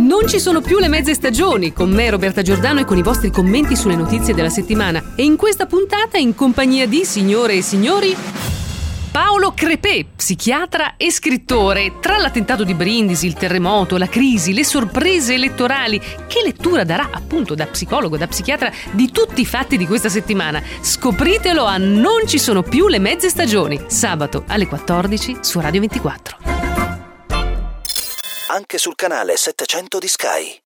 Non ci sono più le mezze stagioni, con me Roberta Giordano e con i vostri commenti sulle notizie della settimana. E in questa puntata, in compagnia di, signore e signori, Paolo Crepè, psichiatra e scrittore. Tra l'attentato di Brindisi, il terremoto, la crisi, le sorprese elettorali, che lettura darà appunto da psicologo, da psichiatra, di tutti i fatti di questa settimana? Scopritelo a Non ci sono più le mezze stagioni, sabato alle 14 su Radio 24. Anche sul canale 700 di Sky.